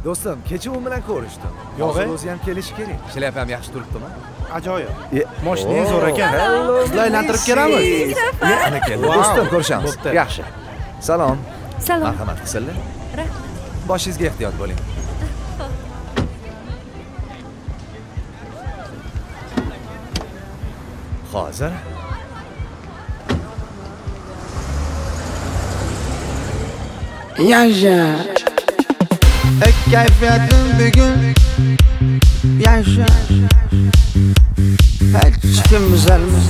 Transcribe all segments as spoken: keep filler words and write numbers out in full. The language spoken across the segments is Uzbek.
Do'stim, kecha u bilan ko'rishdim. Yo'q, o'zi ham kelishi kerak. Shlyapam yaxshi turibdimi? Ajoyib. Mashinangiz zo'r ekan. Sizlarni aylantirib kelamiz. Ana keldi. Do'stim, ko'rishamiz. Yaxshi. Salom. Salom. Marhamat qilinglar. Rahmat. Boshingizga ehtiyot bo'ling. Hozir Yaşa Ek keyfiyetim bugün Yaşa Hiç kim düzelmez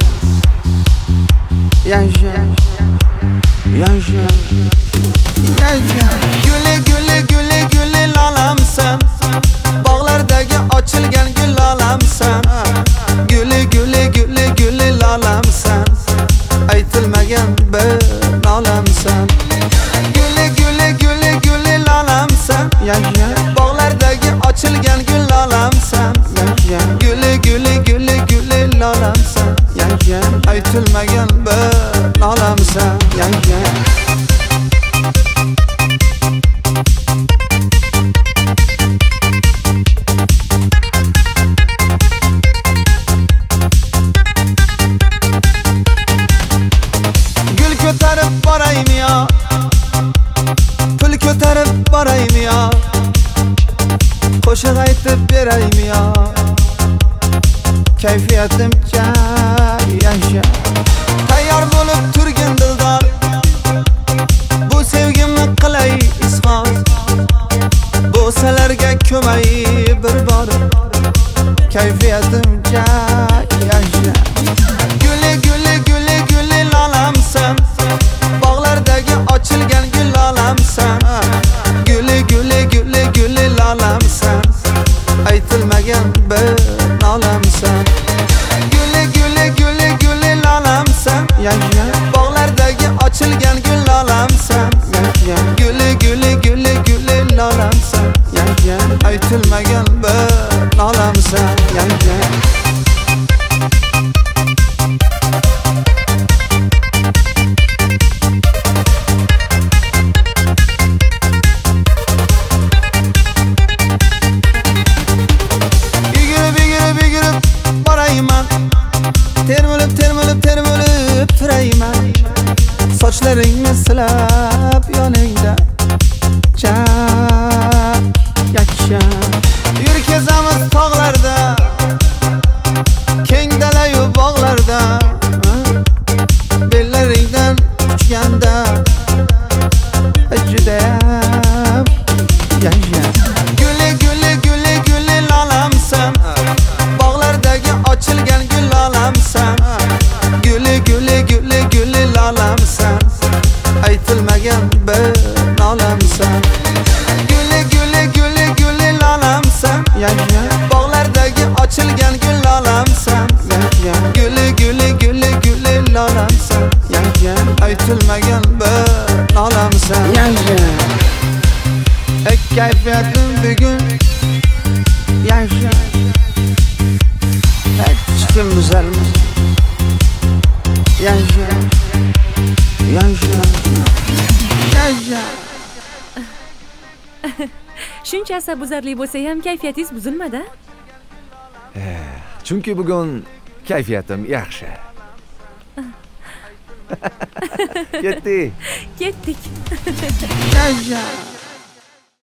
Yaşa Yaşa Yaşa Güle güle güle güle lalamsan Bağlardaki açılgan gül lalamsan Güle güle güle güle lalamsan Aytılmagan bir lalamsan Güle güle güle güle lalamsan Yaşa Bağlardaki açılgan gül lalamsan Yaşa Güle güle güle güle lalamsan Yaşa Aytılmagan bir lalamsan Yaşa Ko'tarib borayım ya Pul ko'tarib borayım ya Qo'shiq aytib berayim ya Kayfiyatimcha yaşa Tayyor bo'lib turgin dildor Bu sevgimni qilay izhor Bo'salarga ko'may bir bor Kayfiyatimcha yaşa Güle güle güle güle lalamsan Bağlardaki açılgan gül lalamsan Güle güle güle güle lalamsan Aytılmagan bir lalamsan Güle güle güle güle lalamsan Yaşa Bağlardaki açılgan gül lalamsan Yaşa Güle güle güle güle lalamsan Yaşa Aytılmagan bir lalamsan Yaşa Termilib, termilib, termilib turayman Sochlaringni silab yoningda Chap, yakka Yur kezamiz tog'larda Keng dalayu bog'larda Bellaringdan uchganda Judayam yaxshi Güle güle güle güle lalamsan Bağlardaki açılgan gül lalamsan Güle güle güle güle lalamsan Aytılmagan bir lalamsan Güle güle güle güle lalamsan Yaşa Bağlardaki açılgan gül lalamsan Yaşa Güle güle güle güle lalamsan Yaşa Aytılmagan bir lalamsan Yaşa Ek keyfiyetim bugün Yaşa Hiç kim düzelmez Yaşa Yaşa Yaşa Shuncha asabuzarli bo'lsa ham kayfiyatingiz buzilmadi? Chunki bugun kayfiyatim yaxshi. Ketdik. Ketdik. Yaşa